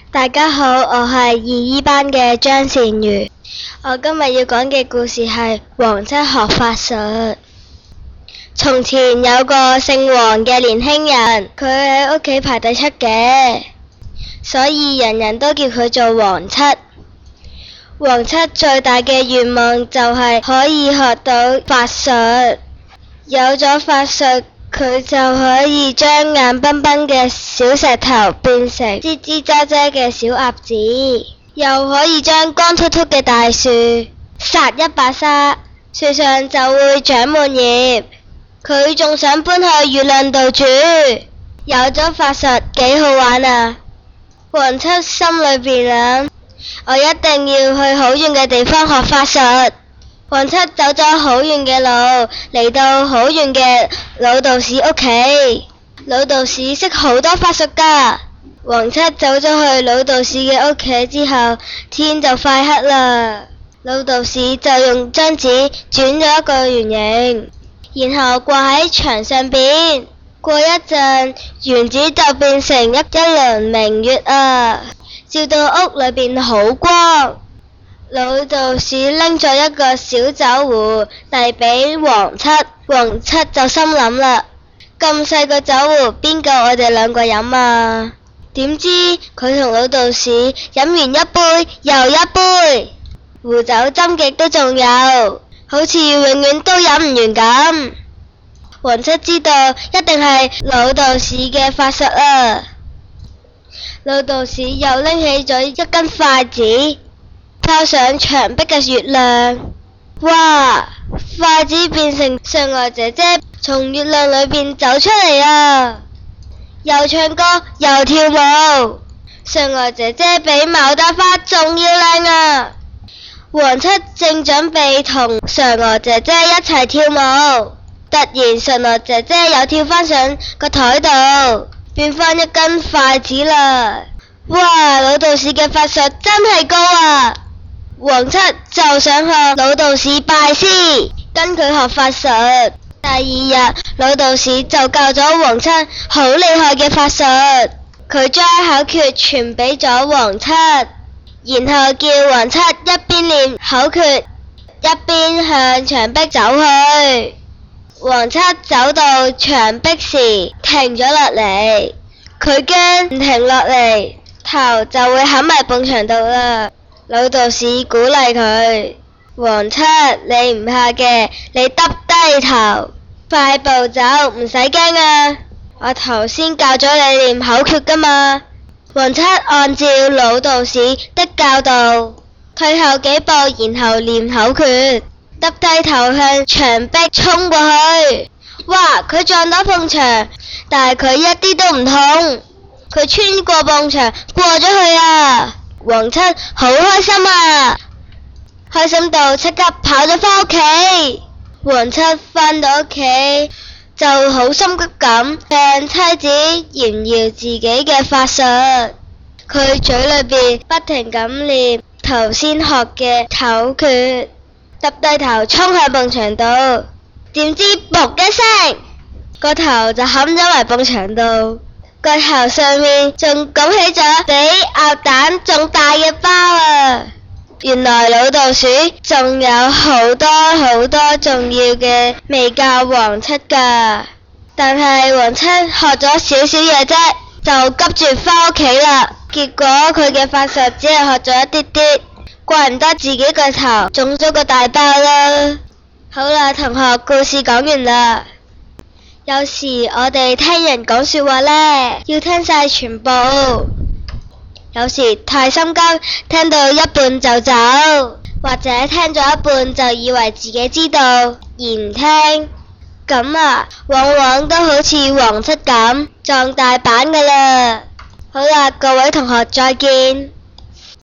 大家好，我係二E班嘅張善如。我今日要講嘅故事係王七學法術。從前有個姓王嘅年輕人，佢喺屋企排第7嘅，所以人人都叫佢做王七。王七最大嘅願望就係可以學到法術，有咗法術，佢就可以將硬崩崩嘅小石頭變成吱吱喳喳嘅小鴨子，又可以將光禿禿嘅大樹撒一把沙，樹上就會長滿葉。佢仲想搬去月亮度住，有咗法術幾好玩啊！王七心裏邊諗，我一定要去好遠嘅地方學法術。王七走咗好遠嘅路，嚟到好遠嘅老道士屋企。老道士識好多法術㗎。王七走咗去老道士嘅屋企之後，天就快黑啦。老道士就用張紙轉咗一個圓形，然後掛喺牆上邊。過一陣，原子就變成一輪明月啊，照到屋裏邊好光。老道士拎咗一個小酒壺遞俾王七，王七就心諗啦，咁細個酒壺邊夠我哋兩個飲啊？點知佢同老道士飲完一杯又一杯，壺酒斟極都仲有，好似永遠都飲唔完咁。王七知道一定係老道士嘅法術啊！老道士又拎起咗一根筷子，拋上牆壁嘅月亮，哇！筷子變成嫦娥姐姐從月亮裏邊走出嚟啊！又唱歌又跳舞，嫦娥姐姐比牡丹花仲要靚啊！王七正準備同嫦娥姐姐一齊跳舞，突然嫦娥姐姐又跳返上個台度，變返一根筷子啦！哇！老道士嘅法術真係高啊！王七就想向老道士拜師，跟佢學法術。第二日，老道士就教咗王七好厲害嘅法術，佢將口訣傳俾咗王七，然後叫王七一邊念口訣，一邊向牆壁走去。王七走到牆壁時停咗落嚟，佢驚唔停落嚟，頭就會冚埋埲牆度啦。老道士鼓勵佢，王七，你唔怕嘅，你耷低頭，快步走，唔使驚啊！我頭先教咗你念口訣㗎嘛。王七按照老道士的教導，退後幾步，然後念口訣，耷低頭向牆壁衝過去。哇！佢撞到埲牆，但係佢一啲都唔痛，佢穿過埲牆過咗去啊！王七好開心啊，開心到即刻跑咗返屋企。王七返到屋企就好心急咁向妻子炫耀自己嘅法術，佢嘴裏邊不停咁念頭先學嘅口訣，耷低頭衝向埲牆度，點知噗一聲，個頭就冚咗埋埲牆度。個頭上面仲拱起咗比鴨蛋仲大嘅包啊！原來老道士仲有好多好多重要嘅未教王七噶，但係王七學咗少少嘢啫，就急住返屋企啦。結果佢嘅法術只係學咗一啲啲，怪唔得自己個頭腫咗個大包啦。好啦，同學，故事講完啦。有時我哋聽人講說話呢，要聽晒全部。有時太心急，聽到一半就走，或者聽咗一半就以為自己知道而唔聽，咁啊，往往都好似王七咁撞大板㗎啦。好啦，各位同學再見。